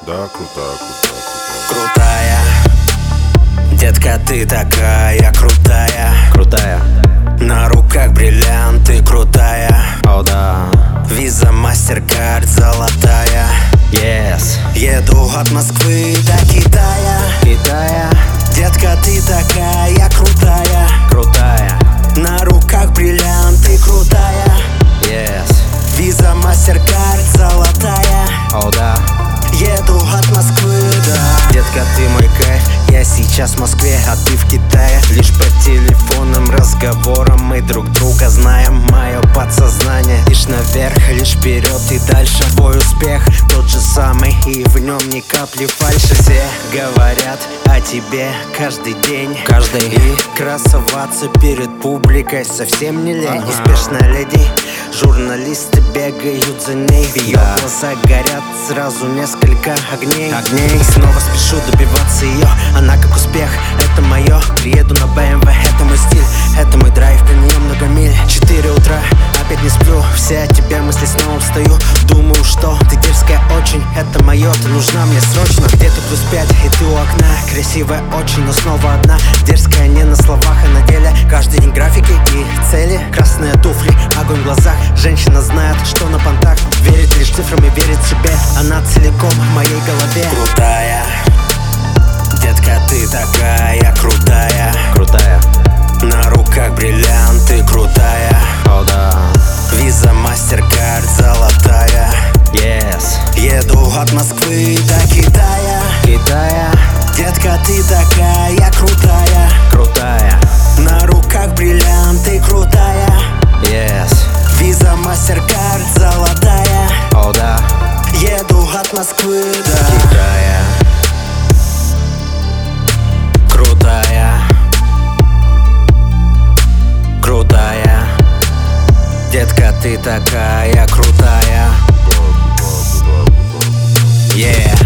да, крутая. Крутая, детка, ты такая крутая. Крутая, на руках бриллианты, крутая. о да, Виза, MasterCard, золотая. yes. Еду от Москвы до Китая. Детка, ты такая крутая. Крутая, На руках бриллианты, крутая. yes. Виза, MasterCard, золотая. О да, Еду от Москвы, да. Детка, ты мой кайф. Я сейчас в Москве, а ты в Китае. Лишь по телефонным разговорам мы друг друга знаем. Мое подсознание лишь наверх, лишь вперед и дальше. Твой успех тот же самый, и в нем ни капли фальши. Все говорят о тебе каждый день, и красоваться перед публикой совсем не лень. Успешная леди, журналисты бегают за ней. В ее глазах горят сразу несколько огней. Снова спешу добиваться ее, она как успех, это мое. Приеду на BMW, это мой стиль, это мой драйв, для нее много миль. 4 утра, опять не сплю, все о тебе мысли, снова встаю. Думаю, что ты дерзкая очень, это мое, ты нужна мне срочно. Где-то +5, и ты у окна, красивая очень, но снова одна. Дерзкая не на словах, а на деле. Каждый день графики и цели. Красные туфли, огонь в глазах. Женщина знает, что на понтах. Верит лишь цифрам и верит себе. Она целиком в моей голове. Крутая, детка, ты такая крутая. крутая, На руках бриллианты, крутая. о да, Виза, MasterCard, золотая. yes. Еду от Москвы до Китая. Детка, ты такая крутая. Крутая, На руках бриллианты, крутая. yes. Виза, MasterCard, золотая. О да, Еду от Москвы, да. Китая, Крутая, крутая. Детка, ты такая крутая. Yeah.